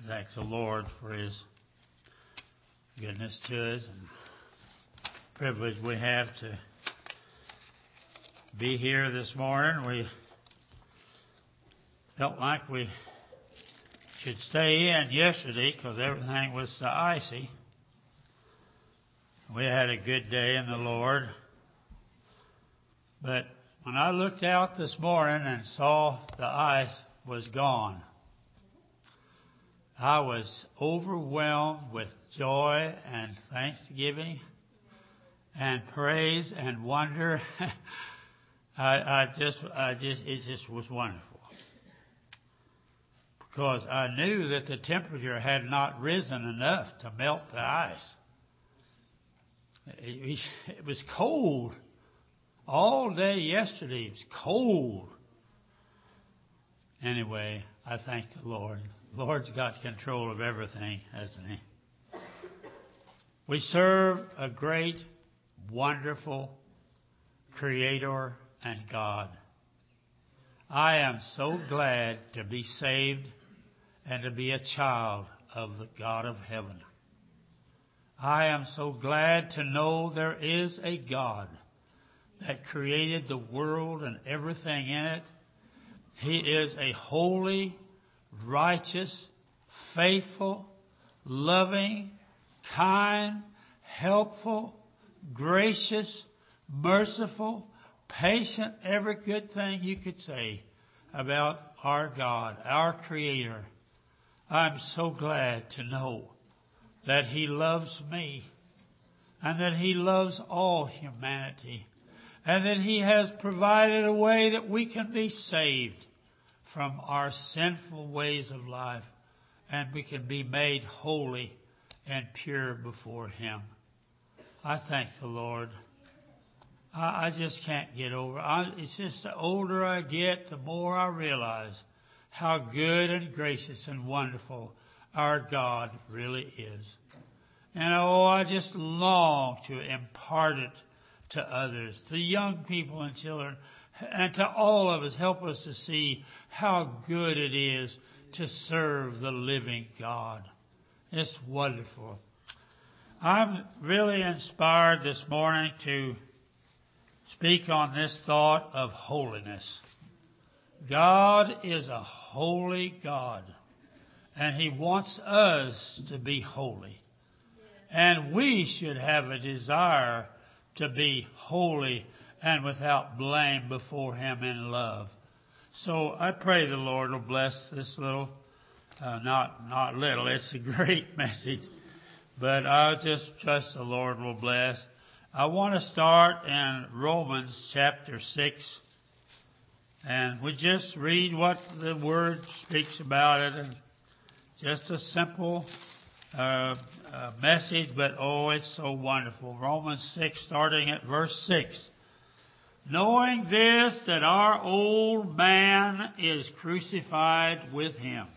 Thank the Lord for His goodness to us and privilege we have to be here this morning. We felt like we should stay in yesterday because everything was so icy. We had a good day in the Lord. But when I looked out this morning and saw the ice was gone, I was overwhelmed with joy and thanksgiving and praise and wonder. It just was wonderful. Because I knew that the temperature had not risen enough to melt the ice. It was cold. All day yesterday it was cold. Anyway, I thank the Lord. The Lord's got control of everything, hasn't He? We serve a great, wonderful Creator and God. I am so glad to be saved and to be a child of the God of heaven. I am so glad to know there is a God that created the world and everything in it. He is a holy, righteous, faithful, loving, kind, helpful, gracious, merciful, patient, every good thing you could say about our God, our Creator. I'm so glad to know that He loves me and that He loves all humanity and that He has provided a way that we can be saved from our sinful ways of life and we can be made holy and pure before Him. I thank the Lord. I just can't get over it. It's just the older I get, the more I realize how good and gracious and wonderful our God really is. And I just long to impart it to others, to young people and children, and to all of us. Help us to see how good it is to serve the living God. It's wonderful. I'm really inspired this morning to speak on this thought of holiness. God is a holy God, and He wants us to be holy. And we should have a desire to be holy and without blame before Him in love. So I pray the Lord will bless this little, not little, it's a great message, but I'll just trust the Lord will bless. I want to start in Romans chapter 6, and we just read what the Word speaks about it, and just a simple message, but oh, it's so wonderful. Romans 6, starting at verse 6. Knowing this, that our old man is crucified with Him,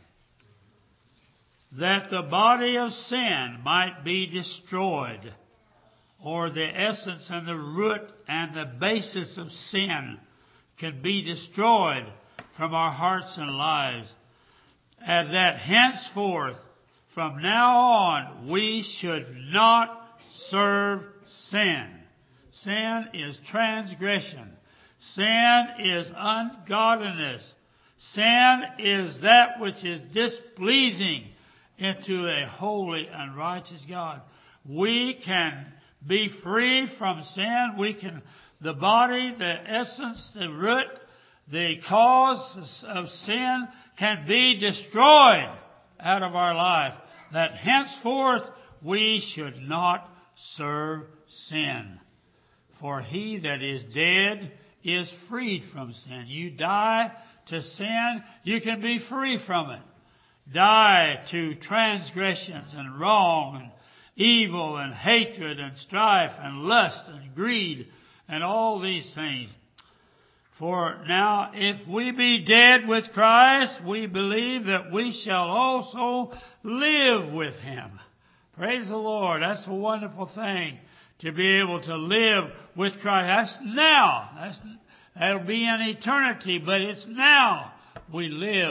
that the body of sin might be destroyed, or the essence and the root and the basis of sin can be destroyed from our hearts and lives, and that henceforth, from now on, we should not serve sin. Sin is transgression. Sin is ungodliness. Sin is that which is displeasing into a holy and righteous God. We can be free from sin. The body, the essence, the root, the cause of sin can be destroyed out of our life. That henceforth we should not serve sin. For he that is dead is freed from sin. You die to sin, you can be free from it. Die to transgressions and wrong and evil and hatred and strife and lust and greed and all these things. For now, if we be dead with Christ, we believe that we shall also live with Him. Praise the Lord. That's a wonderful thing, to be able to live with Christ. That's now. That'll be in eternity, but it's now we live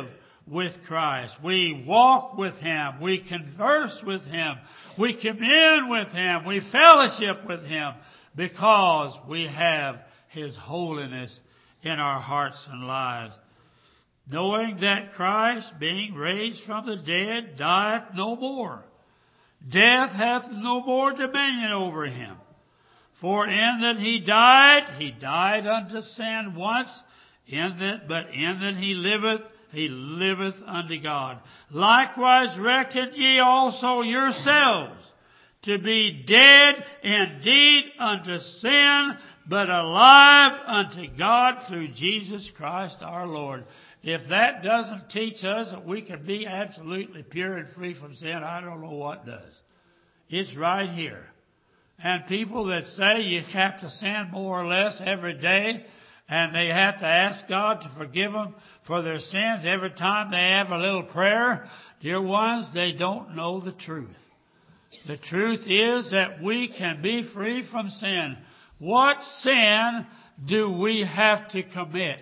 with Christ. We walk with Him. We converse with Him. We commune with Him. We fellowship with Him because we have His holiness in our hearts and lives. Knowing that Christ, being raised from the dead, dieth no more. Death hath no more dominion over Him. For in that He died unto sin once, but in that He liveth unto God. Likewise reckon ye also yourselves to be dead indeed unto sin, but alive unto God through Jesus Christ our Lord. If that doesn't teach us that we can be absolutely pure and free from sin, I don't know what does. It's right here. And people that say you have to sin more or less every day, and they have to ask God to forgive them for their sins every time they have a little prayer, dear ones, they don't know the truth. The truth is that we can be free from sin. What sin do we have to commit?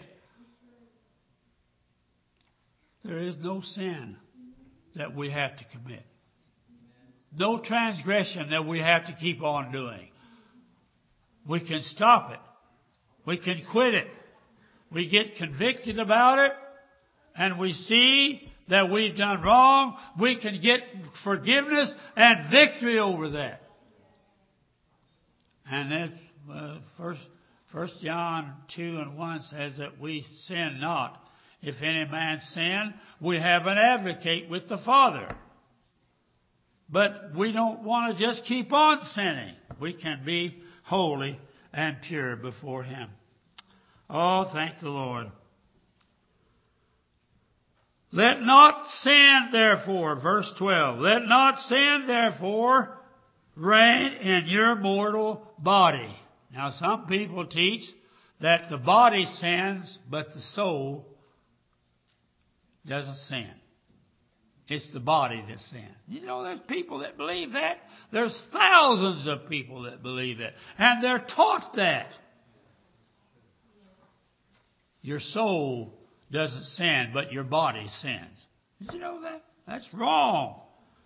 There is no sin that we have to commit. No transgression that we have to keep on doing. We can stop it. We can quit it. We get convicted about it, and we see that we've done wrong. We can get forgiveness and victory over that. And then 1 John 2:1 says that we sin not. If any man sin, we have an advocate with the Father. But we don't want to just keep on sinning. We can be holy and pure before Him. Oh, thank the Lord. Let not sin, therefore, verse 12, let not sin, therefore, reign in your mortal body. Now, some people teach that the body sins, but the soul doesn't sin. It's the body that sins. You know, there's people that believe that. There's thousands of people that believe that. And they're taught that. Your soul doesn't sin, but your body sins. Did you know that? That's wrong.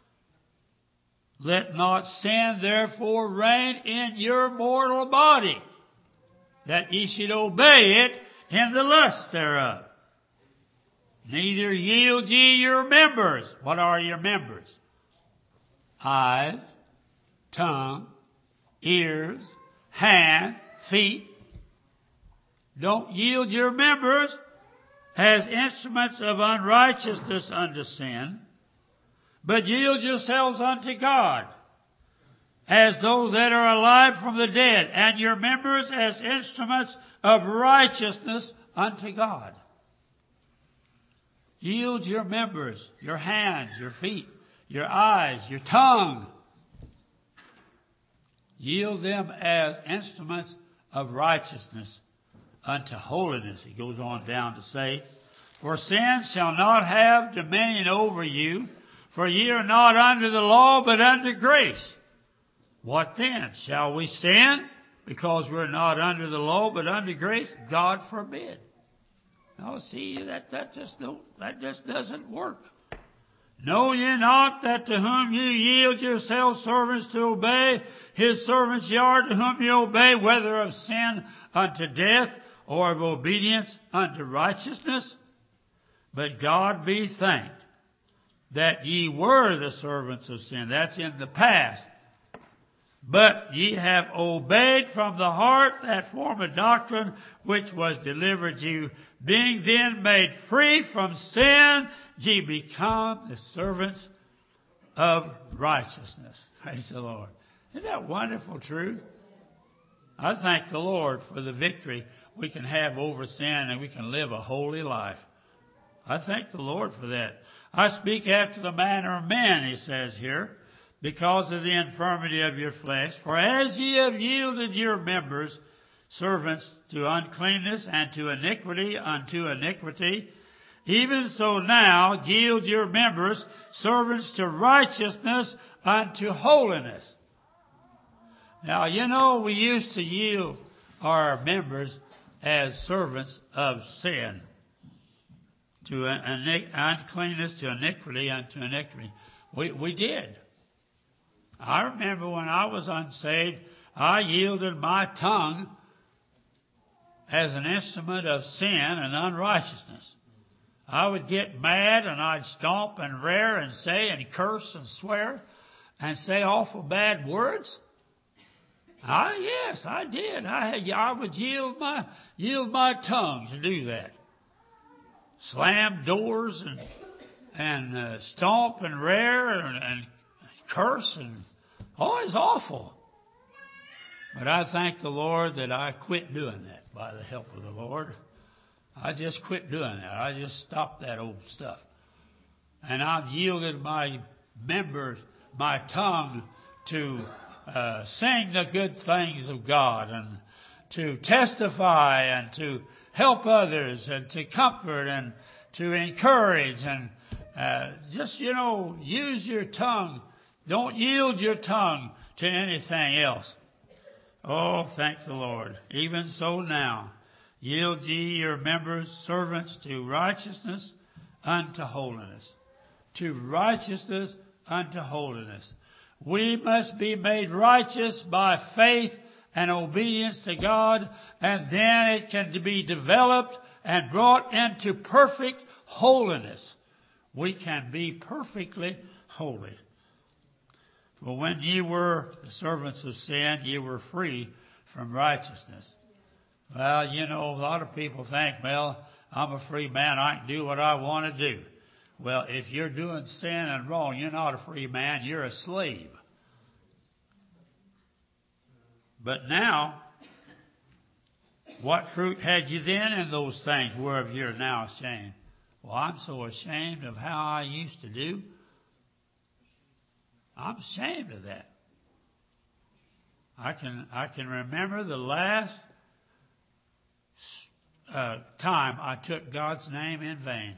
Let not sin therefore reign in your mortal body, that ye should obey it in the lust thereof. Neither yield ye your members. What are your members? Eyes, tongue, ears, hand, feet. Don't yield your members as instruments of unrighteousness unto sin, but yield yourselves unto God as those that are alive from the dead, and your members as instruments of righteousness unto God. Yield your members, your hands, your feet, your eyes, your tongue. Yield them as instruments of righteousness unto holiness. He goes on down to say, for sin shall not have dominion over you, for ye are not under the law, but under grace. What then? Shall we sin because we're not under the law, but under grace? God forbid. Now see, that just doesn't work. Know ye not that to whom you yield yourselves servants to obey, His servants ye are to whom you obey, whether of sin unto death, or of obedience unto righteousness? But God be thanked that ye were the servants of sin. That's in the past. But ye have obeyed from the heart that form of doctrine which was delivered you. Being then made free from sin, ye become the servants of righteousness. Praise the Lord. Isn't that wonderful truth? I thank the Lord for the victory we can have over sin, and we can live a holy life. I thank the Lord for that. I speak after the manner of men, he says here, because of the infirmity of your flesh. For as ye have yielded your members servants to uncleanness and to iniquity unto iniquity, even so now yield your members servants to righteousness unto holiness. Now, you know, we used to yield our members as servants of sin. to uncleanness, to iniquity, unto iniquity. We did. I remember when I was unsaved, I yielded my tongue as an instrument of sin and unrighteousness. I would get mad and I'd stomp and rear and say and curse and swear and say awful bad words. Yes, I did. I would yield my tongue to do that. Slam doors and stomp and rear and curse and it's awful. But I thank the Lord that I quit doing that by the help of the Lord. I just quit doing that. I just stopped that old stuff. And I've yielded my members, my tongue to sing the good things of God and to testify and to help others and to comfort and to encourage and use your tongue. Don't yield your tongue to anything else. Oh, thank the Lord. Even so now, yield ye your members servants to righteousness unto holiness. To righteousness unto holiness. We must be made righteous by faith and obedience to God, and then it can be developed and brought into perfect holiness. We can be perfectly holy. For when ye were the servants of sin, ye were free from righteousness. Well, a lot of people think, well, I'm a free man. I can do what I want to do. Well, if you're doing sin and wrong, you're not a free man. You're a slave. But now, what fruit had you then in those things whereof you're now ashamed? Well, I'm so ashamed of how I used to do. I'm ashamed of that. I can remember the last time I took God's name in vain.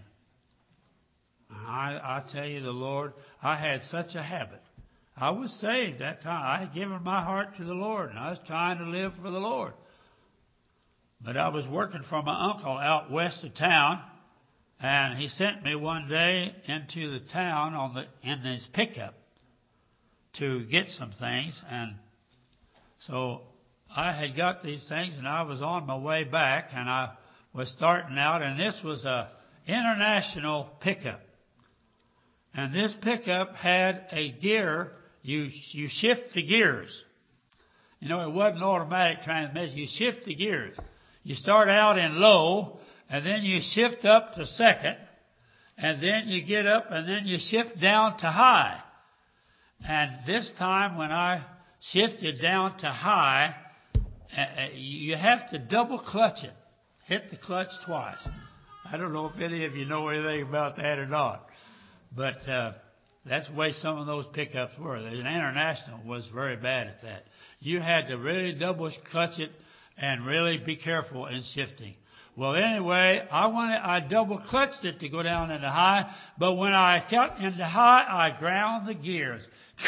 I tell you, the Lord, I had such a habit. I was saved that time. I had given my heart to the Lord, and I was trying to live for the Lord. But I was working for my uncle out west of town, and he sent me one day into the town in his pickup to get some things. And so I had got these things, and I was on my way back, and I was starting out, and this was a international pickup. And this pickup had a gear. You shift the gears. It wasn't automatic transmission. You shift the gears. You start out in low, and then you shift up to second, and then you get up, and then you shift down to high. And this time when I shifted down to high, you have to double clutch it. Hit the clutch twice. I don't know if any of you know anything about that or not. But that's the way some of those pickups were. The International was very bad at that. You had to really double clutch it and really be careful in shifting. Well, anyway, I double clutched it to go down into high, but when I got into high, I ground the gears.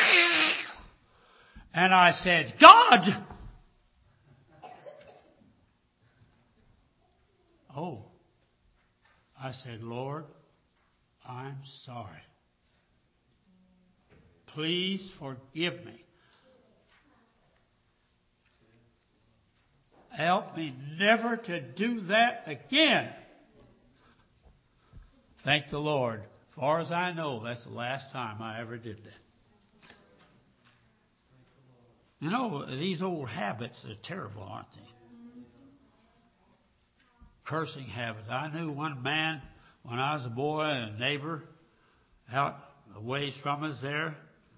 And I said, God! Oh. I said, Lord, I'm sorry. Please forgive me. Help me never to do that again. Thank the Lord. As far as I know, that's the last time I ever did that. These old habits are terrible, aren't they? Cursing habits. I knew one man when I was a boy, a neighbor out a ways from us there.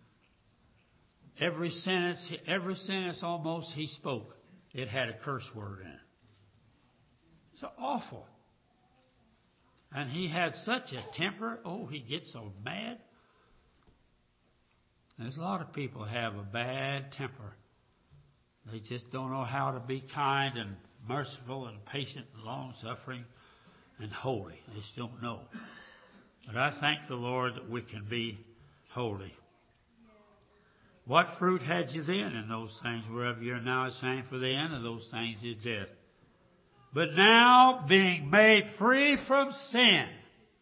Every sentence almost he spoke, it had a curse word in it. It's awful. And he had such a temper. Oh, he'd get so mad. There's a lot of people have a bad temper. They just don't know how to be kind and merciful and patient and long-suffering and holy. They just don't know. But I thank the Lord that we can be holy. What fruit had you then in those things whereof you are now ashamed? For the end of those things is death. But now, being made free from sin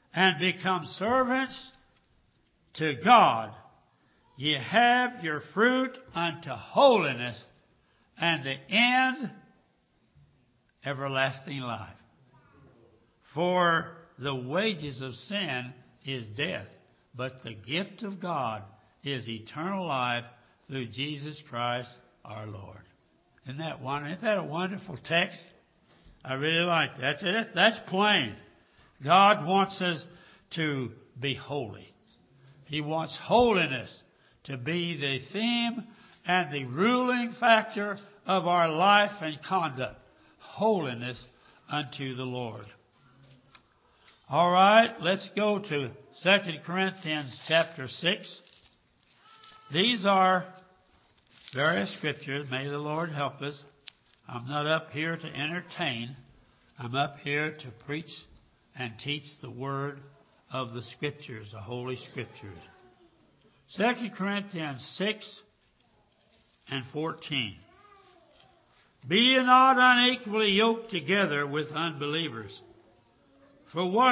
and become servants to God. Ye have your fruit unto holiness, and the end everlasting life. For the wages of sin is death, but the gift of God is eternal life through Jesus Christ our Lord. Isn't that a wonderful text? I really like that. That's it. That's plain. God wants us to be holy. He wants holiness to be the theme and the ruling factor of our life and conduct. Holiness unto the Lord. All right, let's go to 2 Corinthians chapter 6. These are various scriptures. May the Lord help us. I'm not up here to entertain. I'm up here to preach and teach the word of the scriptures, the Holy Scriptures. 2 Corinthians 6 and 14. Be ye not unequally yoked together with unbelievers. For what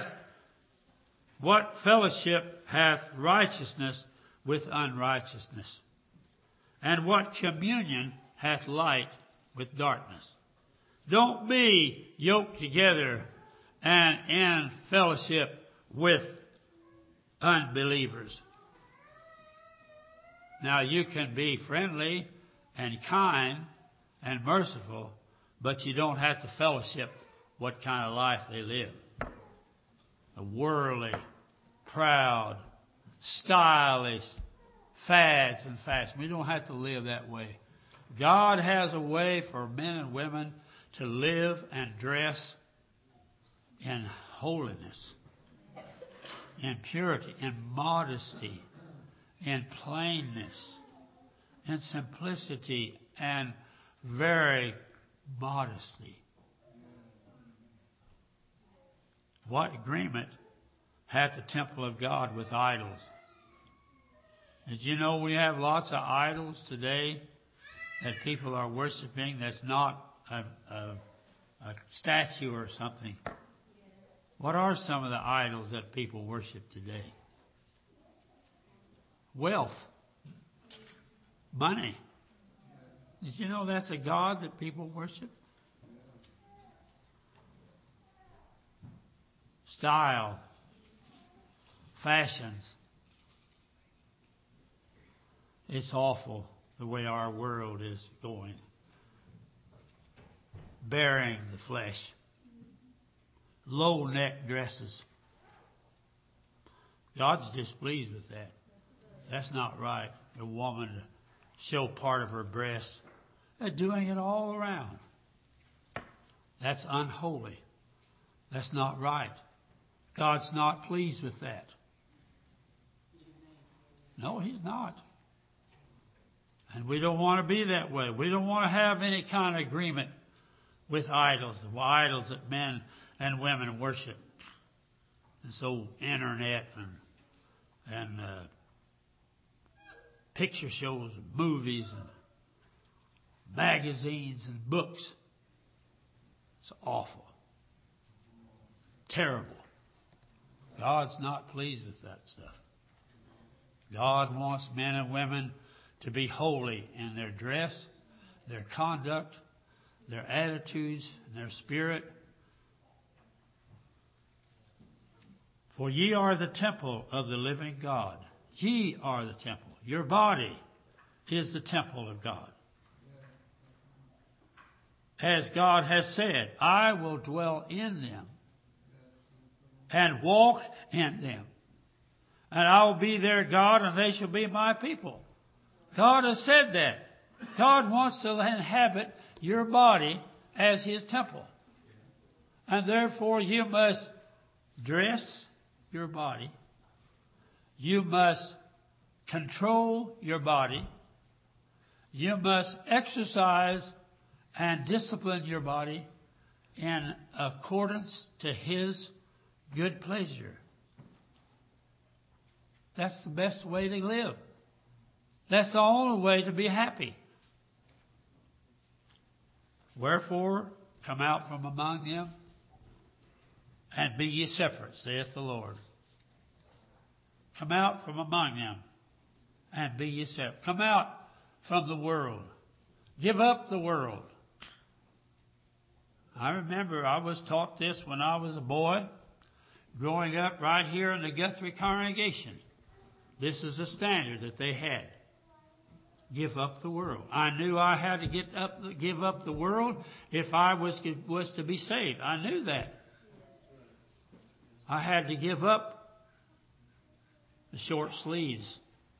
fellowship hath righteousness with unrighteousness? And what communion hath light with darkness? Don't be yoked together and in fellowship with unbelievers. Now you can be friendly and kind and merciful, but you don't have to fellowship what kind of life they live. A worldly, proud, stylish, fads and fasts. We don't have to live that way. God has a way for men and women to live and dress in holiness, in purity, in modesty, in plainness, in simplicity, and very modesty. What agreement hath the temple of God with idols? Did you know we have lots of idols today that people are worshiping that's not a statue or something? What are some of the idols that people worship today? Wealth. Money. Did you know that's a god that people worship? Style. Fashions. It's awful the way our world is going. Bearing the flesh. Low neck dresses. God's displeased with that. That's not right. A woman to show part of her breast. They're doing it all around. That's unholy. That's not right. God's not pleased with that. No, He's not. And we don't want to be that way. We don't want to have any kind of agreement with idols, the idols that men and women worship. And so internet and picture shows and movies and magazines and books. It's awful. Terrible. God's not pleased with that stuff. God wants men and women to be holy in their dress, their conduct, their attitudes, and their spirit. For ye are the temple of the living God. Ye are the temple. Your body is the temple of God. As God has said, I will dwell in them and walk in them. And I will be their God, and they shall be my people. God has said that. God wants to inhabit your body as His temple. And therefore you must dress your body. You must control your body. You must exercise and discipline your body in accordance to His good pleasure. That's the best way to live. That's the only way to be happy. Wherefore, come out from among them and be ye separate, saith the Lord. Come out from among them and be ye separate. Come out from the world. Give up the world. I remember I was taught this when I was a boy, growing up right here in the Guthrie congregation. This is a standard that they had. Give up the world. I knew I had to give up the world if I was to be saved. I knew that. I had to give up the short sleeves.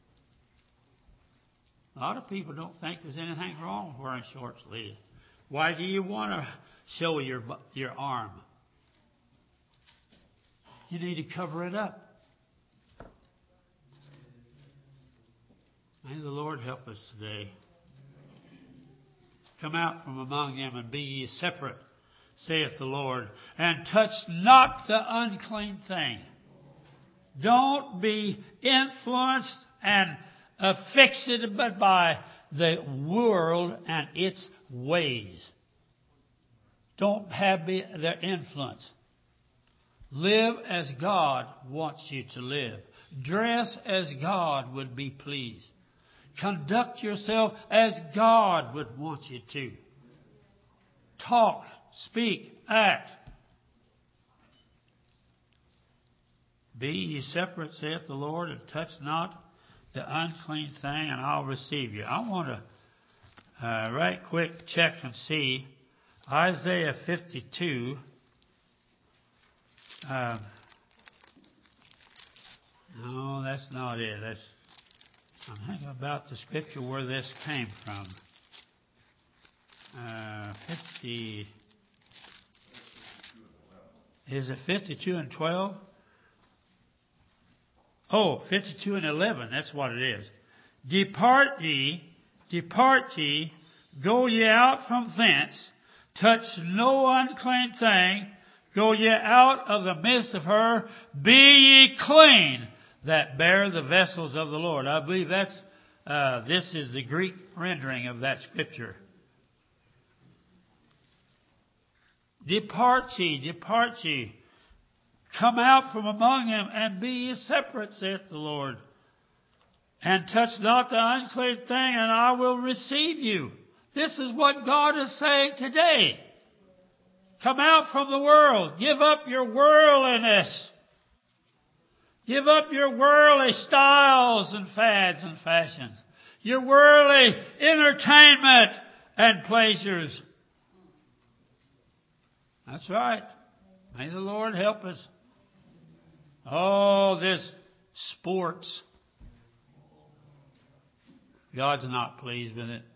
A lot of people don't think there's anything wrong with wearing short sleeves. Why do you want to show your arm? You need to cover it up. May the Lord help us today. Come out from among them and be ye separate, saith the Lord, and touch not the unclean thing. Don't be influenced and affixed by the world and its ways. Don't have their influence. Live as God wants you to live. Dress as God would be pleased. Conduct yourself as God would want you to. Talk, speak, act. Be ye separate, saith the Lord, and touch not the unclean thing, and I'll receive you. I want to right quick check and see Isaiah 52. No, that's not it. I'm thinking about the scripture where this came from. 50. Is it 52 and 12? Oh, 52 and 11. That's what it is. Depart ye, go ye out from thence, touch no unclean thing, go ye out of the midst of her, be ye clean, that bear the vessels of the Lord. I believe this is the Greek rendering of that scripture. Depart ye, come out from among them, and be ye separate, saith the Lord. And touch not the unclean thing, and I will receive you. This is what God is saying today. Come out from the world. Give up your worldliness. Give up your worldly styles and fads and fashions. Your worldly entertainment and pleasures. That's right. May the Lord help us. Oh, this sports. God's not pleased with it.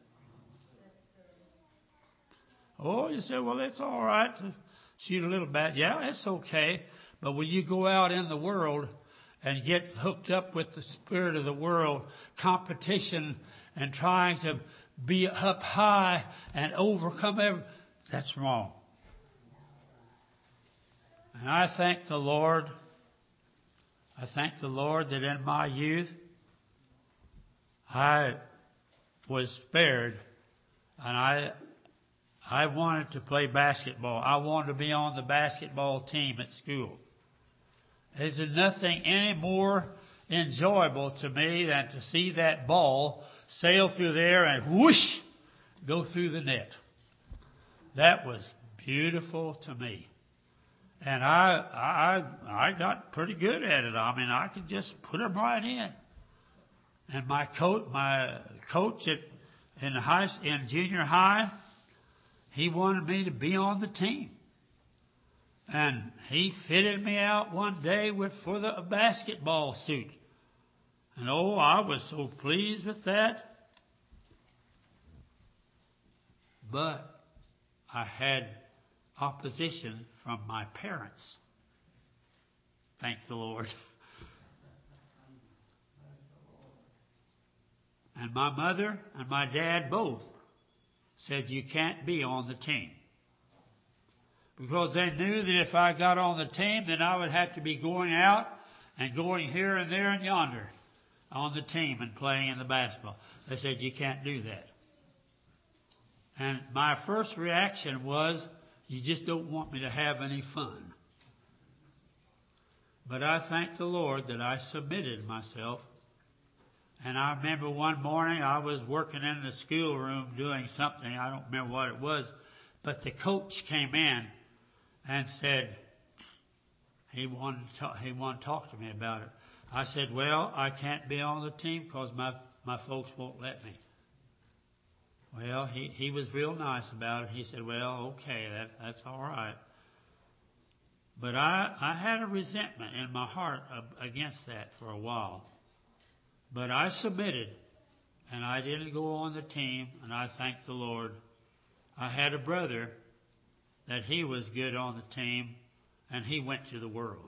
Oh, you say, well, it's all right to shoot a little bat. Yeah, it's okay. But when you go out in the world and get hooked up with the spirit of the world, competition, and trying to be up high and overcome that's wrong. And I thank the Lord that in my youth, I was spared, and I wanted to play basketball. I wanted to be on the basketball team at school. There's nothing any more enjoyable to me than to see that ball sail through there and whoosh, go through the net. That was beautiful to me. And I got pretty good at it. I mean, I could just put them right in. And my coach in junior high, he wanted me to be on the team. And he fitted me out one day for a basketball suit. And I was so pleased with that. But I had opposition from my parents. Thank the Lord. And my mother and my dad both said, you can't be on the team. Because they knew that if I got on the team, then I would have to be going out and going here and there and yonder on the team and playing in the basketball. They said, you can't do that. And my first reaction was, you just don't want me to have any fun. But I thank the Lord that I submitted myself. And I remember one morning I was working in the schoolroom doing something. I don't remember what it was. But the coach came in and said he wanted to talk to me about it. I said, well, I can't be on the team because my folks won't let me. Well, he was real nice about it. He said, well, okay, that's all right. But I had a resentment in my heart against that for a while. But I submitted, and I didn't go on the team, and I thank the Lord. I had a brother that he was good on the team, and he went to the world.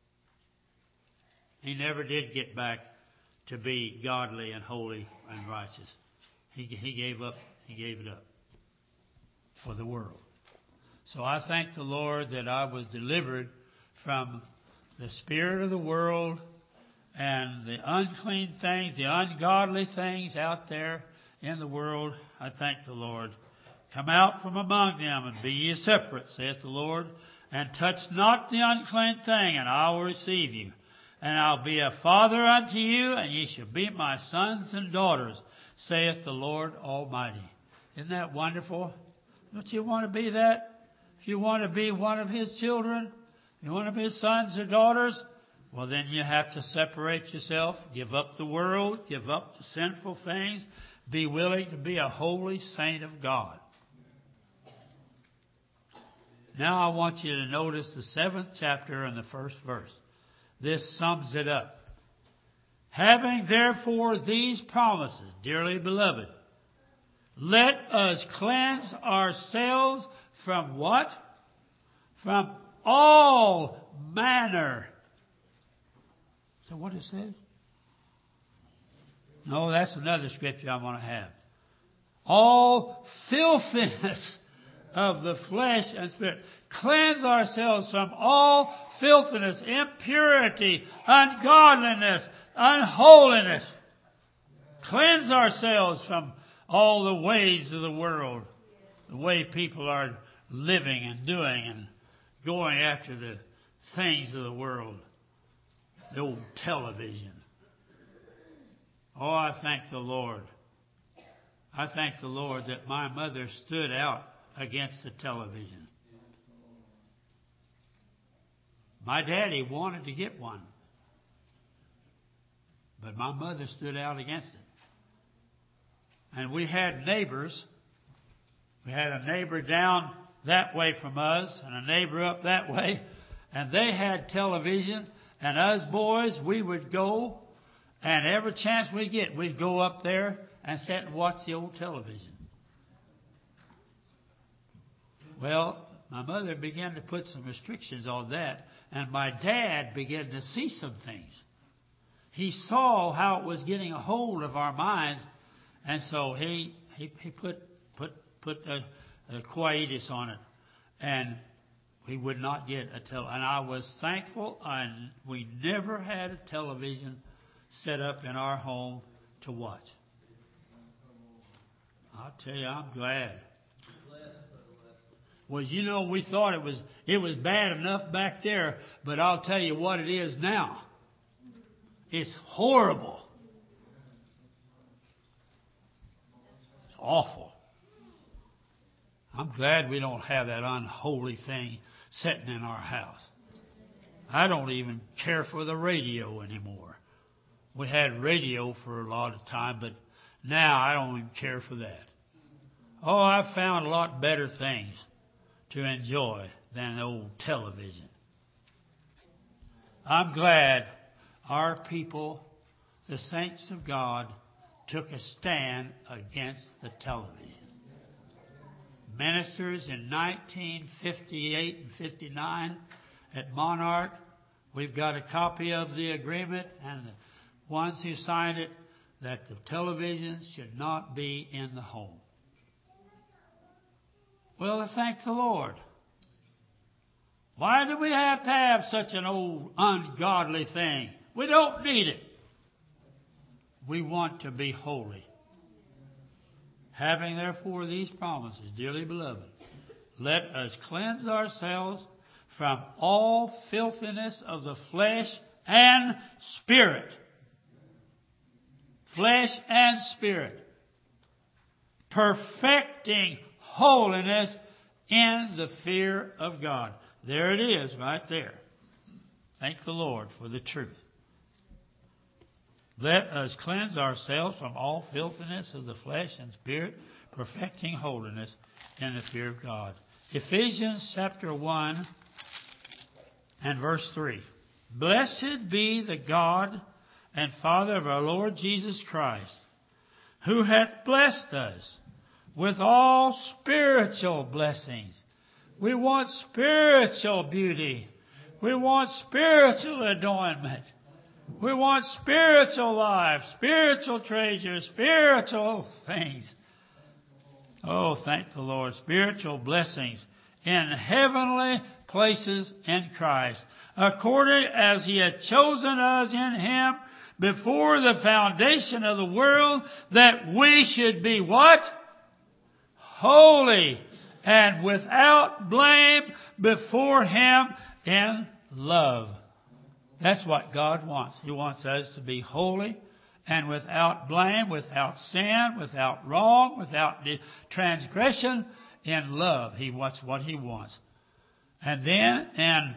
He never did get back to be godly and holy and righteous. He gave up. He gave it up for the world. So I thank the Lord that I was delivered from the spirit of the world and the unclean things, the ungodly things out there in the world. I thank the Lord. Come out from among them and be ye separate, saith the Lord, and touch not the unclean thing, and I will receive you. And I'll be a father unto you, and ye shall be my sons and daughters, saith the Lord Almighty. Isn't that wonderful? Don't you want to be that? If you want to be one of His children, you want to be His sons or daughters, well, then you have to separate yourself, give up the world, give up the sinful things, be willing to be a holy saint of God. Now I want you to notice the 7th chapter and the 1st verse. This sums it up. Having therefore these promises, dearly beloved, let us cleanse ourselves from what? From all manner. So what it says? No, that's another scripture I want to have. All filthiness of the flesh and spirit. Cleanse ourselves from all filthiness, impurity, ungodliness, unholiness. Cleanse ourselves from all the ways of the world, the way people are living and doing and going after the things of the world, the old television. Oh, I thank the Lord. I thank the Lord that my mother stood out against the television. My daddy wanted to get one, but my mother stood out against it. And we had neighbors. We had a neighbor down that way from us and a neighbor up that way, and they had television, and us boys, we would go, and every chance we get, we'd go up there and sit and watch the old television. Well, my mother began to put some restrictions on that, and my dad began to see some things. He saw how it was getting a hold of our minds, and so he put a quietus on it, and we would not get a television. And I was thankful, and we never had a television set up in our home to watch. I'll tell you, I'm glad. Well, you know, we thought it was bad enough back there, but I'll tell you what it is now. It's horrible. It's awful. I'm glad we don't have that unholy thing sitting in our house. I don't even care for the radio anymore. We had radio for a lot of time, but now I don't even care for that. Oh, I've found a lot better things to enjoy than old television. I'm glad our people, the saints of God, took a stand against the television. Ministers in 1958 and 59 at Monarch, we've got a copy of the agreement, and the ones who signed it, that the television should not be in the home. Well, I thank the Lord. Why do we have to have such an old, ungodly thing? We don't need it. We want to be holy. Having therefore these promises, dearly beloved, let us cleanse ourselves from all filthiness of the flesh and spirit. Flesh and spirit. Perfecting holiness in the fear of God. There it is, right there. Thank the Lord for the truth. Let us cleanse ourselves from all filthiness of the flesh and spirit, perfecting holiness in the fear of God. Ephesians chapter 1 and verse 3. Blessed be the God and Father of our Lord Jesus Christ, who hath blessed us with all spiritual blessings. We want spiritual beauty. We want spiritual adornment. We want spiritual life, spiritual treasures, spiritual things. Oh, thank the Lord. Spiritual blessings in heavenly places in Christ, according as He had chosen us in Him before the foundation of the world, that we should be what? Holy and without blame before Him in love. That's what God wants. He wants us to be holy and without blame, without sin, without wrong, without transgression, in love. He wants what He wants. And then in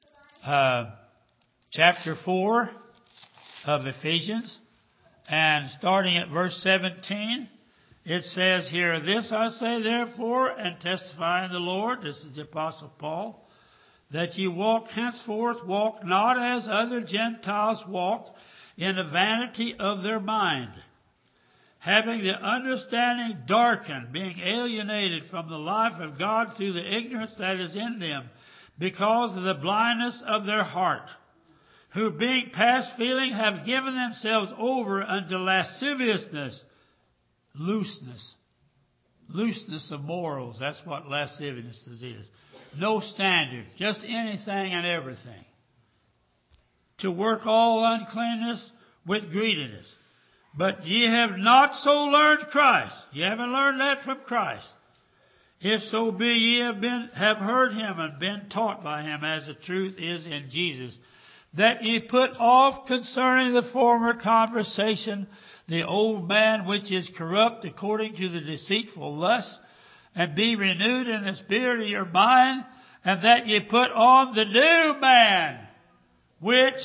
chapter 4 of Ephesians, and starting at verse 17, it says here, This I say therefore, and testify in the Lord, this is the Apostle Paul, that ye walk henceforth, walk not as other Gentiles walked, in the vanity of their mind, having the understanding darkened, being alienated from the life of God through the ignorance that is in them, because of the blindness of their heart, who being past feeling have given themselves over unto lasciviousness, looseness of morals. That's what lasciviousness is. No standard, just anything and everything. To work all uncleanness with greediness. But ye have not so learned Christ. You haven't learned that from Christ. If so be ye have heard Him and been taught by Him, as the truth is in Jesus, that ye put off concerning the former conversation the old man which is corrupt according to the deceitful lust, and be renewed in the spirit of your mind, and that ye put on the new man, which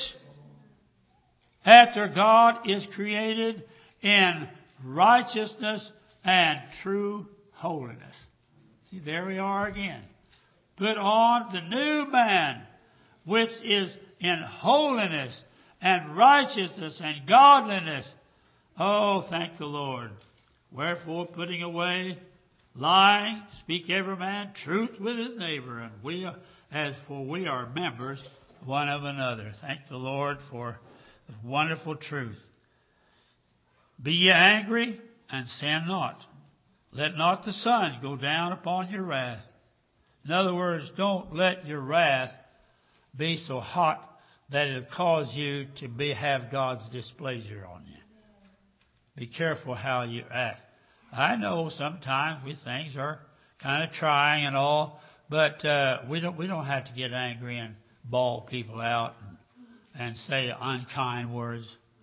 after God is created in righteousness and true holiness. See, there we are again. Put on the new man, which is in holiness and righteousness and godliness. Oh, thank the Lord. Wherefore, putting away lying, speak every man truth with his neighbor, and we are members one of another. Thank the Lord for the wonderful truth. Be ye angry, and sin not. Let not the sun go down upon your wrath. In other words, don't let your wrath be so hot that it'll cause you to have God's displeasure on you. Be careful how you act. I know sometimes things are kind of trying and all, but we don't have to get angry and bawl people out and say unkind words.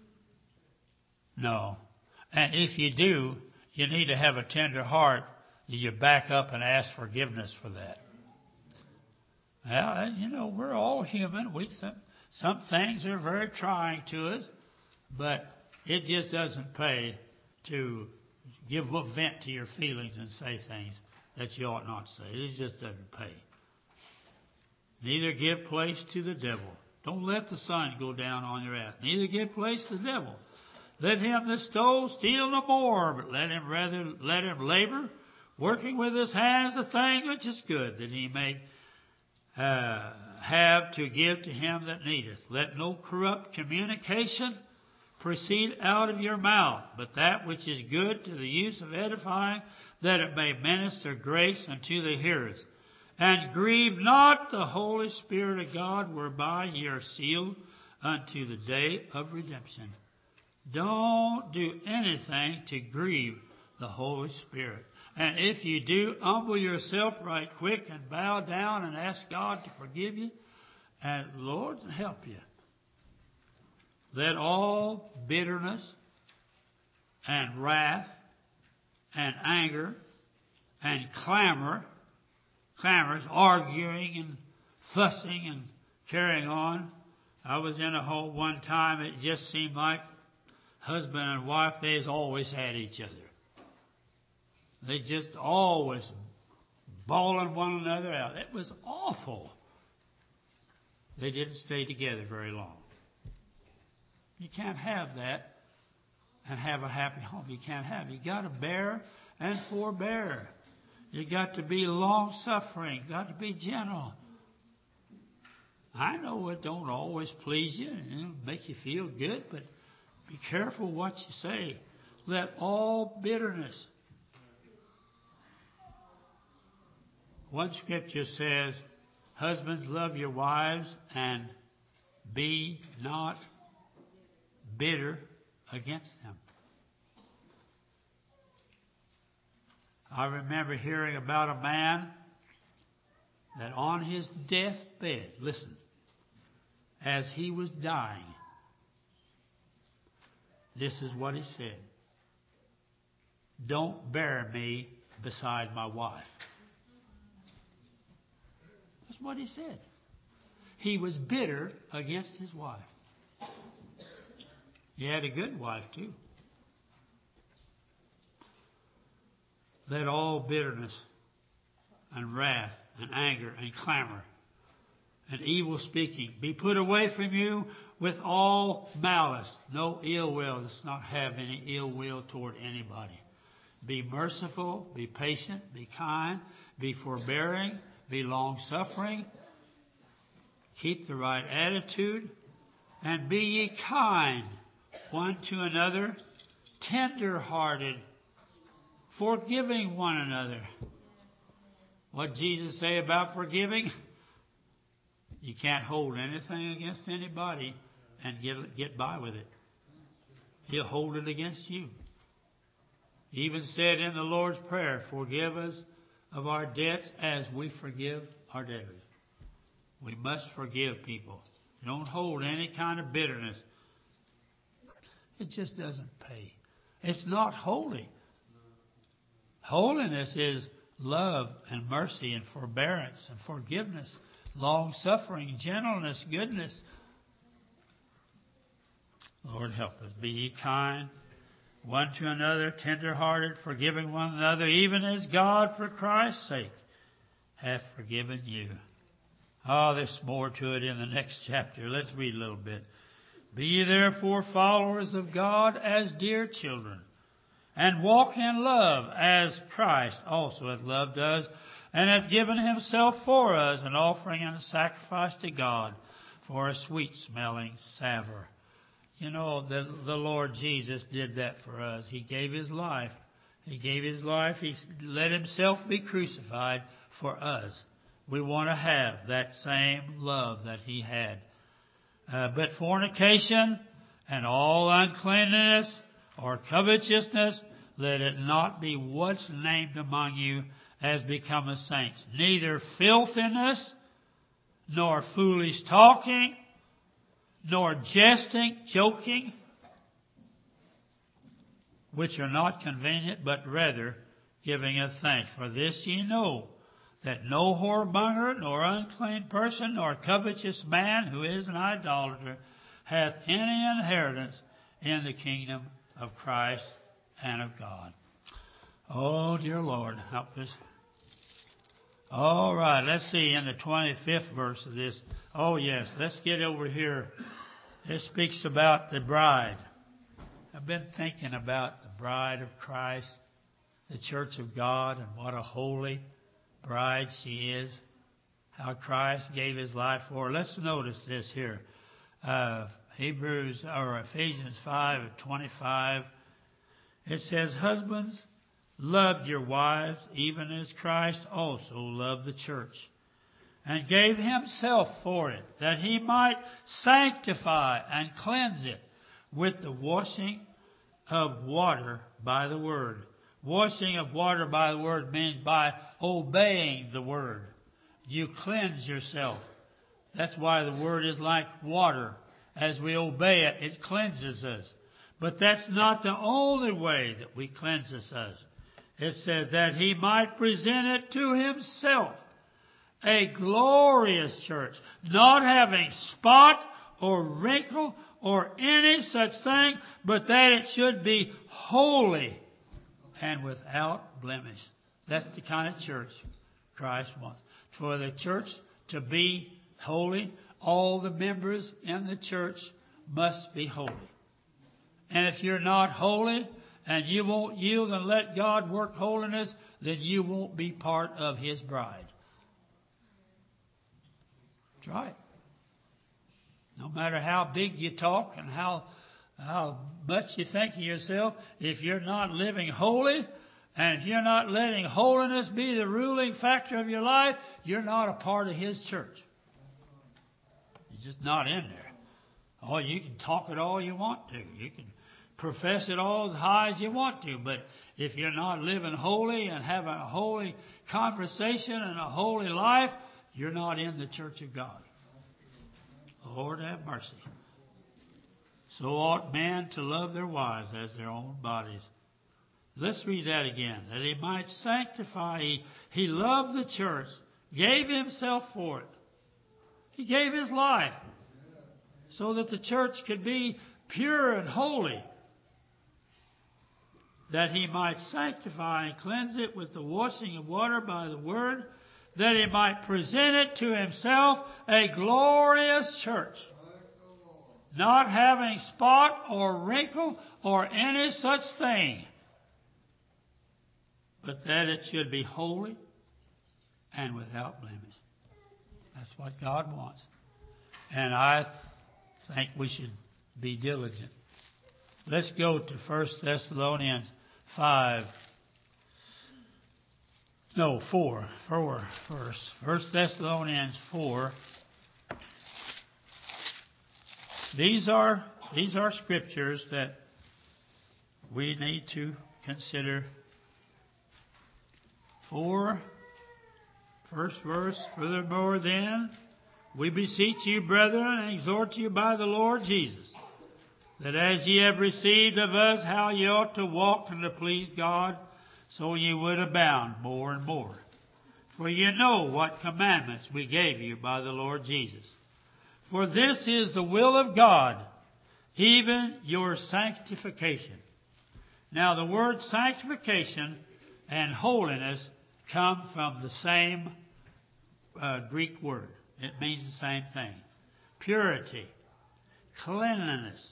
No. And if you do, you need to have a tender heart. You back up and ask forgiveness for that. Well, we're all human. Some things are very trying to us, but it just doesn't pay to give vent to your feelings and say things that you ought not say. It just doesn't pay. Neither give place to the devil. Don't let the sun go down on your wrath. Neither give place to the devil. Let him that stole steal no more, but let him labor, working with his hands the thing which is good, that he may have to give to him that needeth. Let no corrupt communication proceed out of your mouth, but that which is good to the use of edifying, that it may minister grace unto the hearers. And grieve not the Holy Spirit of God, whereby ye are sealed unto the day of redemption. Don't do anything to grieve the Holy Spirit. And if you do, humble yourself right quick and bow down and ask God to forgive you, and the Lord help you. Let all bitterness and wrath and anger and clamors, arguing and fussing and carrying on. I was in a home one time, it just seemed like husband and wife, they always had each other. They just always bawling one another out. It was awful. They didn't stay together very long. You can't have that and have a happy home. You can't have it. You got to bear and forbear. You got to be long-suffering. Got to be gentle. I know it don't always please you and make you feel good, but be careful what you say. Let all bitterness. One scripture says, husbands, love your wives and be not bitter against them. I remember hearing about a man that on his deathbed, listen, as he was dying, this is what he said. Don't bury me beside my wife. That's what he said. He was bitter against his wife. He had a good wife too. Let all bitterness and wrath and anger and clamor and evil speaking be put away from you with all malice. No ill will. Let's not have any ill will toward anybody. Be merciful, be patient, be kind, be forbearing, be long-suffering. Keep the right attitude, and be ye kind one to another, tender-hearted, forgiving one another. What did Jesus say about forgiving? You can't hold anything against anybody and get by with it. He'll hold it against you. He even said in the Lord's Prayer, forgive us of our debts as we forgive our debtors. We must forgive people. Don't hold any kind of bitterness. It just doesn't pay. It's not holy. Holiness is love and mercy and forbearance and forgiveness, long-suffering, gentleness, goodness. Lord, help us. Be ye kind one to another, tender-hearted, forgiving one another, even as God, for Christ's sake, hath forgiven you. Oh, there's more to it in the next chapter. Let's read a little bit. Be ye therefore followers of God as dear children, and walk in love as Christ also hath loved us, and hath given himself for us, an offering and a sacrifice to God for a sweet-smelling savour. You know, the Lord Jesus did that for us. He gave his life. He gave his life. He let himself be crucified for us. We want to have that same love that he had. But fornication and all uncleanness or covetousness, let it not be what's named among you as becometh saints. Neither filthiness, nor foolish talking, nor jesting, joking, which are not convenient, but rather giving of thanks. For this ye know, that no whoremonger, nor unclean person, nor covetous man who is an idolater, hath any inheritance in the kingdom of Christ and of God. Oh, dear Lord, help us. All right, let's see in the 25th verse of this. Oh, yes, let's get over here. It speaks about the bride. I've been thinking about the bride of Christ, the church of God, and what a holy bride she is. How Christ gave his life for her. Let's notice this here. Ephesians 5:25. It says, husbands, love your wives, even as Christ also loved the church, and gave himself for it, that he might sanctify and cleanse it with the washing of water by the word, Washing of water by the word means by obeying the word. You cleanse yourself. That's why the word is like water. As we obey it, it cleanses us. But that's not the only way that we cleanses us. It said that he might present it to himself, a glorious church, not having spot or wrinkle or any such thing, but that it should be holy and without blemish. That's the kind of church Christ wants. For the church to be holy, all the members in the church must be holy. And if you're not holy and you won't yield and let God work holiness, then you won't be part of His bride. That's right. No matter how big you talk and how much you think of yourself, if you're not living holy, and if you're not letting holiness be the ruling factor of your life, you're not a part of His church. You're just not in there. Oh, you can talk it all you want to. You can profess it all as high as you want to. But if you're not living holy and having a holy conversation and a holy life, you're not in the church of God. Lord have mercy. So ought men to love their wives as their own bodies. Let's read that again. That He might sanctify. He loved the church, gave Himself for it. He gave His life so that the church could be pure and holy. That He might sanctify and cleanse it with the washing of water by the word, that He might present it to Himself a glorious church, not having spot or wrinkle or any such thing, but that it should be holy and without blemish. That's what God wants. And I think we should be diligent. Let's go to 1 Thessalonians 4 first. 1 Thessalonians 4. These are scriptures that we need to consider. 4, first verse. Furthermore then, we beseech you, brethren, and exhort you by the Lord Jesus, that as ye have received of us how ye ought to walk and to please God, so ye would abound more and more. For ye know what commandments we gave you by the Lord Jesus. For this is the will of God, even your sanctification. Now the word sanctification and holiness come from the same Greek word. It means the same thing. Purity, cleanliness,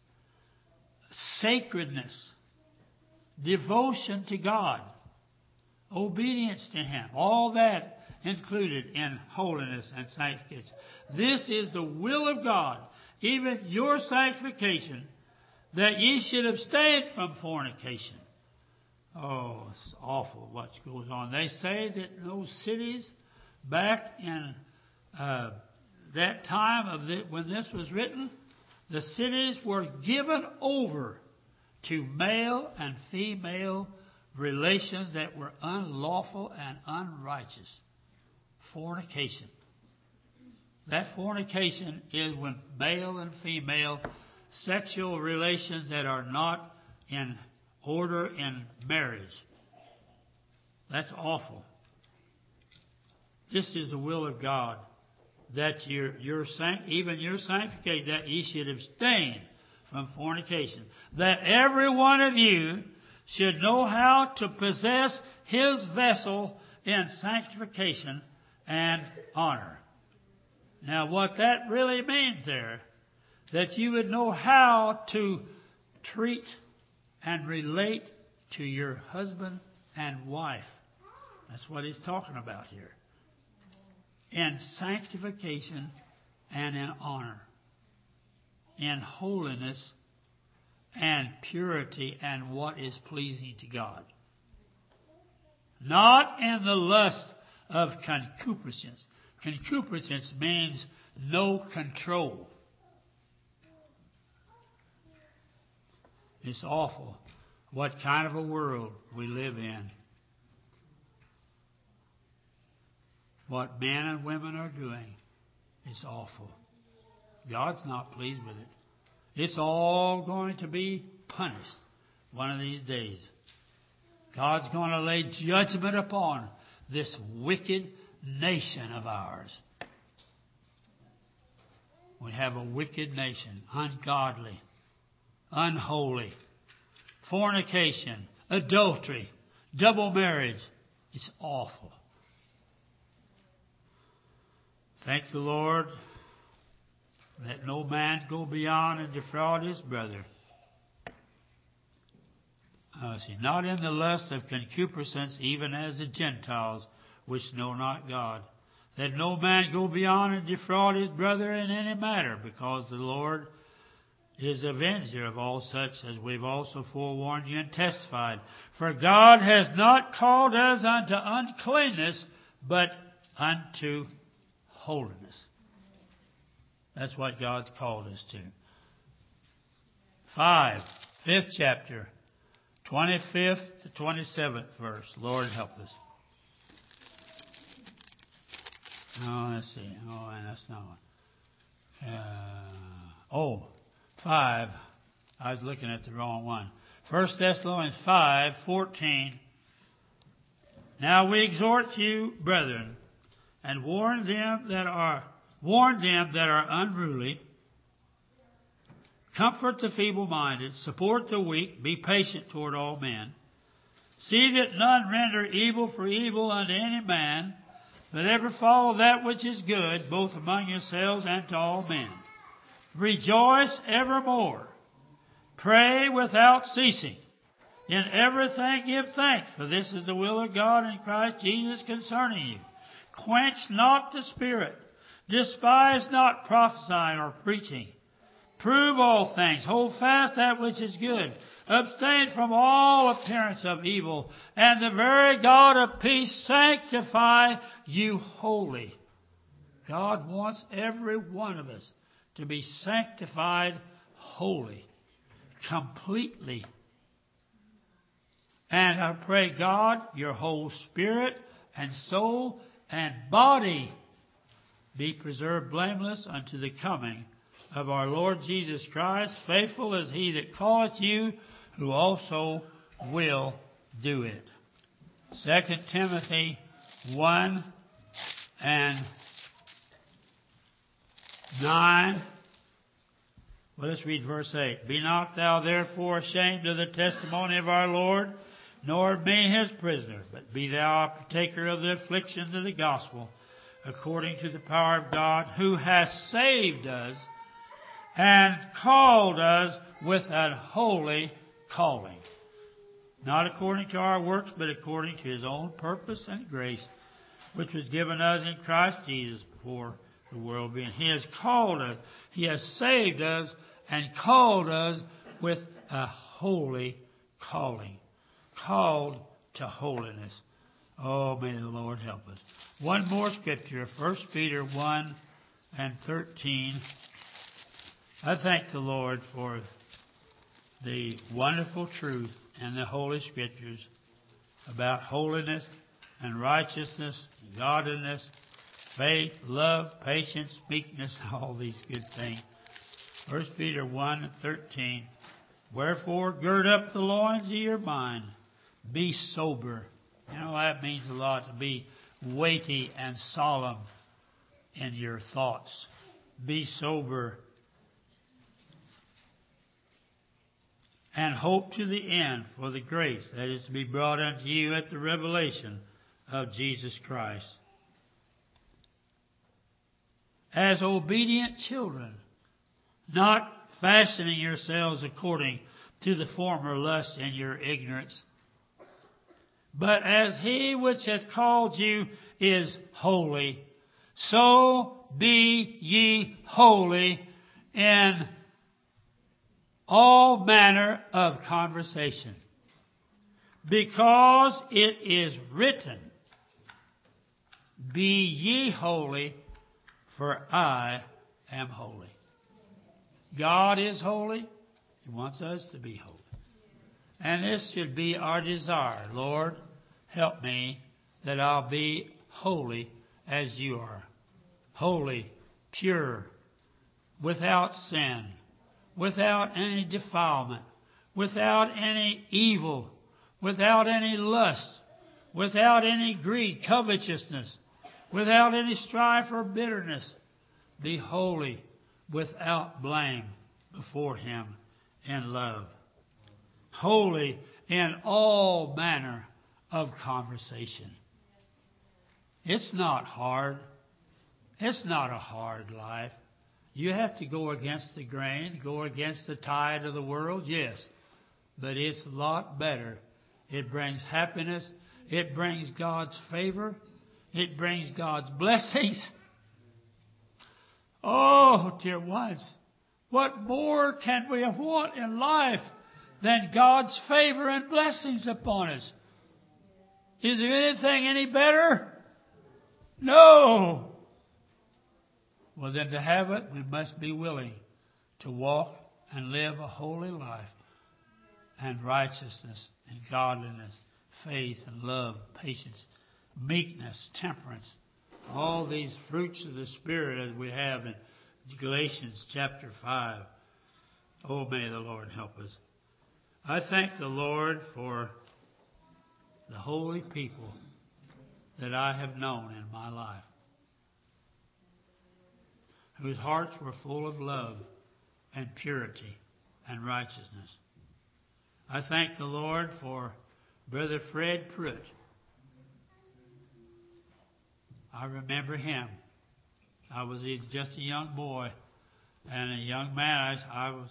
sacredness, devotion to God, obedience to Him. All that included in holiness and sanctification. This is the will of God, even your sanctification, that ye should abstain from fornication. Oh, it's awful what goes on. They say that in those cities back in that time when this was written, the cities were given over to male and female relations that were unlawful and unrighteous. Fornication. That fornication is when male and female sexual relations that are not in order in marriage. That's awful. This is the will of God, that even your sanctification, that ye should abstain from fornication, that every one of you should know how to possess his vessel in sanctification and honor. Now, what that really means there, that you would know how to treat and relate to your husband and wife. That's what he's talking about here. In sanctification and in honor. In holiness and purity and what is pleasing to God. Not in the lust of concupiscence. Concupiscence means no control. It's awful what kind of a world we live in. What men and women are doing is awful. God's not pleased with it. It's all going to be punished one of these days. God's going to lay judgment upon this wicked nation of ours. We have a wicked nation, ungodly, unholy, fornication, adultery, double marriage. It's awful. Thank the Lord. Let no man go beyond and defraud his brother. Not in the lust of concupiscence, even as the Gentiles, which know not God. Let no man go beyond and defraud his brother in any matter, because the Lord is avenger of all such, as we've also forewarned you and testified. For God has not called us unto uncleanness, but unto holiness. That's what God's called us to. 5th chapter, 25th to 27th verse. Lord help us. Oh, let's see. Oh, and that's not one. 5. I was looking at the wrong one. 1 Thessalonians 5:14. Now we exhort you, brethren, and warn them that are unruly. Comfort the feeble-minded, support the weak, be patient toward all men. See that none render evil for evil unto any man, but ever follow that which is good, both among yourselves and to all men. Rejoice evermore. Pray without ceasing. In everything give thanks, for this is the will of God in Christ Jesus concerning you. Quench not the spirit. Despise not prophesying or preaching. Prove all things. Hold fast that which is good. Abstain from all appearance of evil. And the very God of peace sanctify you wholly. God wants every one of us to be sanctified wholly, completely. And I pray, God, your whole spirit and soul and body be preserved blameless unto the coming of our Lord Jesus Christ. Faithful is he that calleth you, who also will do it. 2 Timothy 1 and 9. Well, let's read verse 8. Be not thou therefore ashamed of the testimony of our Lord, nor of me his prisoner, but be thou a partaker of the afflictions of the gospel, according to the power of God, who has saved us and called us with an holy calling. Not according to our works, but according to his own purpose and grace, which was given us in Christ Jesus before the world began. He has called us, he has saved us and called us with a holy calling. Called to holiness. Oh, may the Lord help us. One more scripture, 1 Peter 1 and 13. I thank the Lord for the wonderful truth in the Holy Scriptures about holiness and righteousness, godliness, faith, love, patience, meekness, all these good things. 1 Peter 1 and 13. Wherefore, gird up the loins of your mind. Be sober. You know, that means a lot, to be weighty and solemn in your thoughts. Be sober. And hope to the end for the grace that is to be brought unto you at the revelation of Jesus Christ. As obedient children, not fashioning yourselves according to the former lust in your ignorance, but as he which hath called you is holy, so be ye holy in all manner of conversation. Because it is written, Be ye holy, for I am holy. God is holy. He wants us to be holy. And this should be our desire. Lord, help me that I'll be holy as you are. Holy, pure, without sin, without any defilement, without any evil, without any lust, without any greed, covetousness, without any strife or bitterness. Be holy, without blame before Him in love. Holy in all manner of conversation. It's not hard. It's not a hard life. You have to go against the grain, go against the tide of the world, yes. But it's a lot better. It brings happiness. It brings God's favor. It brings God's blessings. Oh, dear ones, what more can we want in life than God's favor and blessings upon us? Is there anything any better? No. Well, then to have it, we must be willing to walk and live a holy life and righteousness and godliness, faith and love, patience, meekness, temperance. All these fruits of the Spirit as we have in Galatians chapter 5. Oh, may the Lord help us. I thank the Lord for the holy people that I have known in my life, whose hearts were full of love and purity and righteousness. I thank the Lord for Brother Fred Pruitt. I remember him. I was just a young boy and a young man.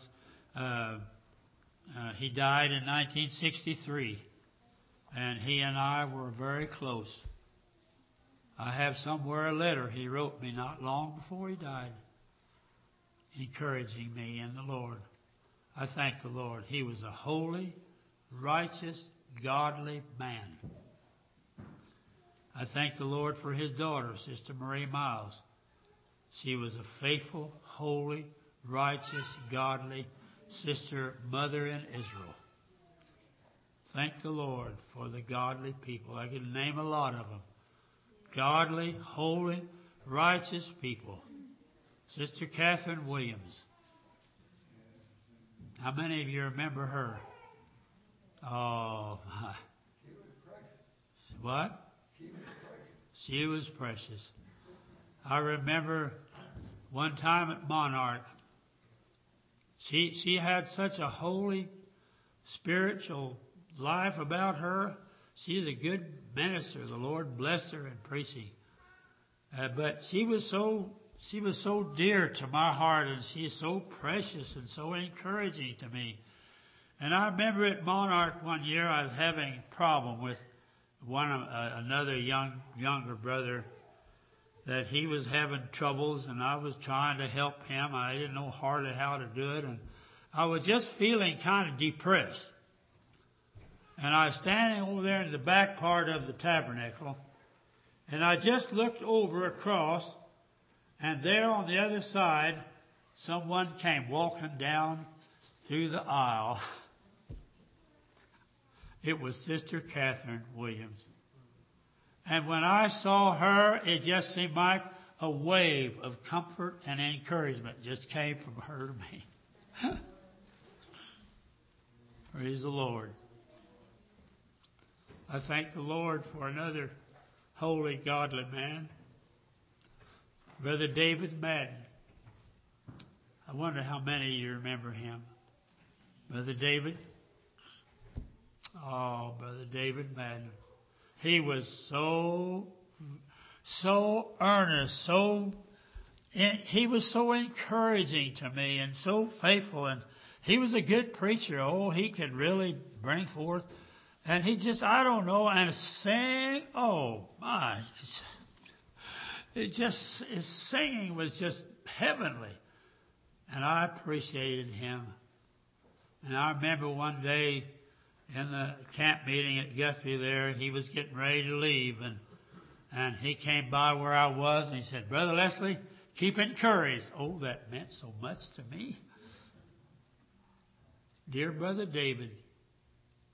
He died in 1963, and he and I were very close. I have somewhere a letter he wrote me not long before he died, encouraging me in the Lord. I thank the Lord. He was a holy, righteous, godly man. I thank the Lord for his daughter, Sister Marie Miles. She was a faithful, holy, righteous, godly sister, mother in Israel. Thank the Lord for the godly people. I can name a lot of them. Godly, holy, righteous people. Sister Catherine Williams. How many of you remember her? Oh, my. What? She was precious. I remember one time at Monarch, she had such a holy, spiritual life about her. She's a good minister. The Lord blessed her in preaching. But she was so dear to my heart, and she is so precious and so encouraging to me. And I remember at Monarch one year I was having a problem with another younger brother, that he was having troubles, and I was trying to help him. I didn't know hardly how to do it, and I was just feeling kind of depressed. And I was standing over there in the back part of the tabernacle, and I just looked over across, and there on the other side, someone came walking down through the aisle. It was Sister Catherine Williams. And when I saw her, it just seemed like a wave of comfort and encouragement just came from her to me. Praise the Lord. I thank the Lord for another holy, godly man, Brother David Madden. I wonder how many of you remember him. Brother David. Oh, Brother David Madden. He was so earnest, he was so encouraging to me and so faithful. And he was a good preacher. Oh, he could really bring forth. And he just, I don't know, and sang, oh my. His singing was just heavenly. And I appreciated him. And I remember one day in the camp meeting at Guthrie there, he was getting ready to leave, and he came by where I was, and he said, Brother Leslie, keep encouraged. Oh, that meant so much to me. Dear Brother David,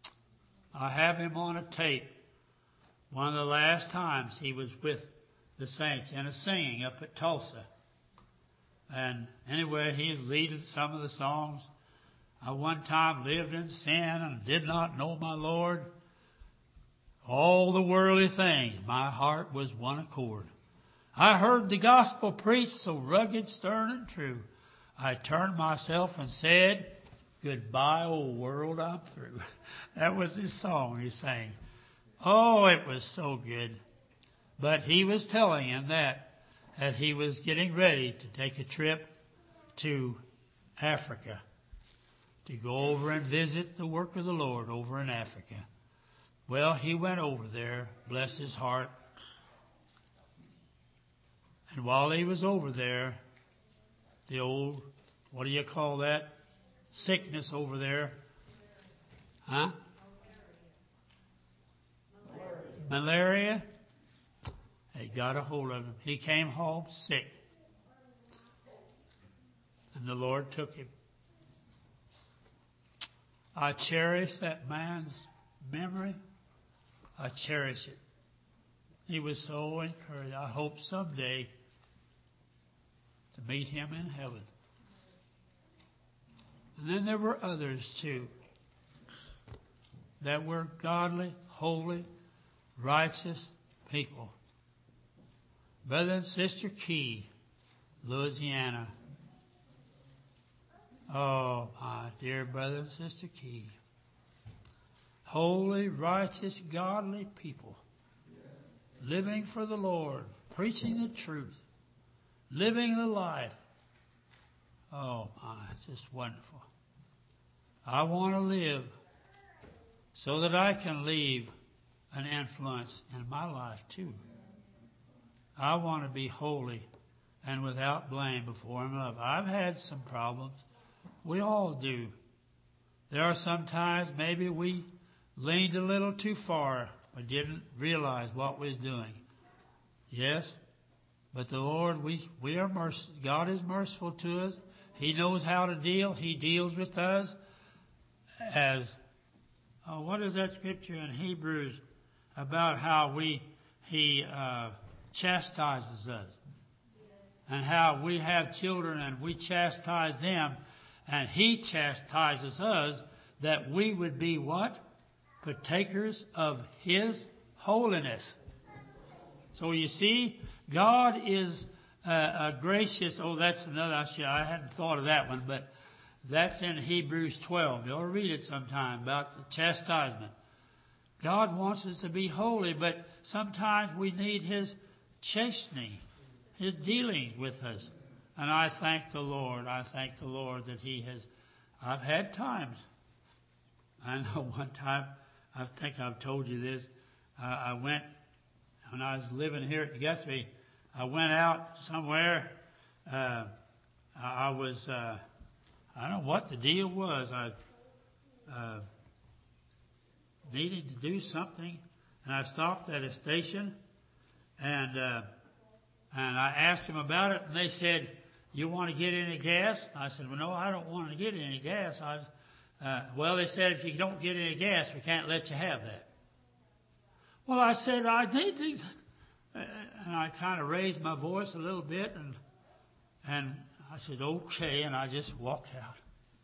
I have him on a tape. One of the last times he was with the saints in a singing up at Tulsa. And anyway, he leading some of the songs. I one time lived in sin and did not know my Lord. All the worldly things, my heart was one accord. I heard the gospel preached so rugged, stern, and true. I turned myself and said, goodbye, old world, I'm through. That was his song he sang. Oh, it was so good. But he was telling him that he was getting ready to take a trip to Africa, to go over and visit the work of the Lord over in Africa. Well, he went over there, bless his heart. And while he was over there, the old, what do you call that? Sickness over there. Huh? Malaria. They got a hold of him. He came home sick. And the Lord took him. I cherish that man's memory. I cherish it. He was so encouraged. I hope someday to meet him in heaven. And then there were others too that were godly, holy, righteous people. Brother and Sister Key, Louisiana. Oh, my dear brother and Sister Key. Holy, righteous, godly people. Living for the Lord. Preaching the truth. Living the life. Oh, my, it's just wonderful. I want to live so that I can leave an influence in my life too. I want to be holy and without blame before Him. I've had some problems. We all do. There are some times maybe we leaned a little too far. We didn't realize what we was doing. Yes, but the Lord, we are merciful. God is merciful to us. He knows how to deal. He deals with us as, what is that scripture in Hebrews about how He chastises us, and how we have children and we chastise them, and He chastises us that we would be what? Partakers of His holiness. So you see, God is gracious. Oh, that's another. I hadn't thought of that one, but that's in Hebrews 12. You'll read it sometime about the chastisement. God wants us to be holy, but sometimes we need His chastening, His dealings with us. And I thank the Lord. I thank the Lord that He has. I've had times. I know one time, I think I've told you this. I went, when I was living here at Guthrie, I went out somewhere. I was, I don't know what the deal was. I needed to do something, and I stopped at a station, and I asked them about it, and they said, "You want to get any gas?" I said, "Well, no, I don't want to get any gas." Well, they said, "If you don't get any gas, we can't let you have that." Well, I said, "I need to," and I kind of raised my voice a little bit, and I said, "Okay," and I just walked out.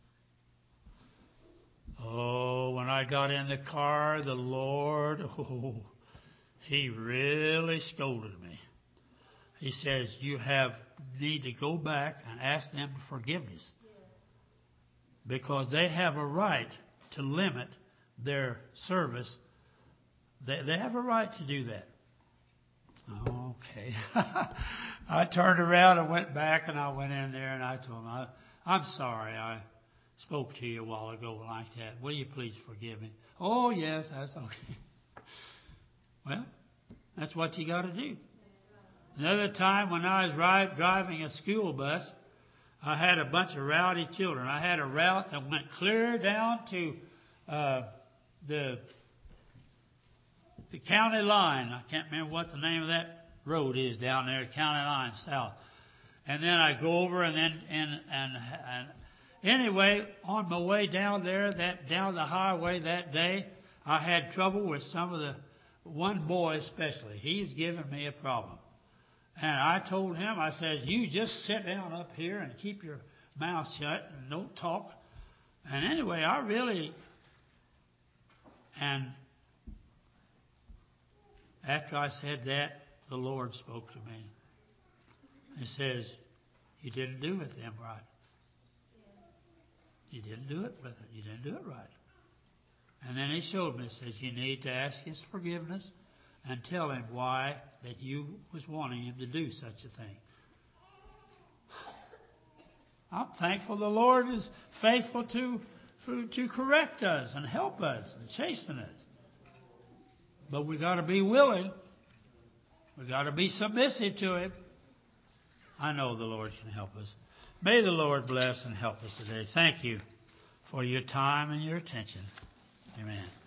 Oh, when I got in the car, the Lord, He really scolded me. He says, "You need to go back and ask them for forgiveness, because they have a right to limit their service. They have a right to do that." Okay. I turned around and went back, and I went in there and I told them, "I'm sorry I spoke to you a while ago like that. Will you please forgive me?" "Oh, yes, that's okay." Well, that's what you got to do. Another time when I was driving a school bus, I had a bunch of rowdy children. I had a route that went clear down to the county line. I can't remember what the name of that road is down there, county line south. And then I go over, and then and anyway, on my way down there, down the highway that day, I had trouble with some of the, one boy especially. He's given me a problem. And I told him, I said, you just sit down up here and keep your mouth shut and don't talk. And anyway, and after I said that, the Lord spoke to me. He says, you didn't do with them right. You didn't do it with it. You didn't do it right. And then he showed me, says, you need to ask his forgiveness and tell him why that you was wanting him to do such a thing. I'm thankful the Lord is faithful to correct us and help us and chasten us. But we got to be willing. We got to be submissive to him. I know the Lord can help us. May the Lord bless and help us today. Thank you for your time and your attention. Amen.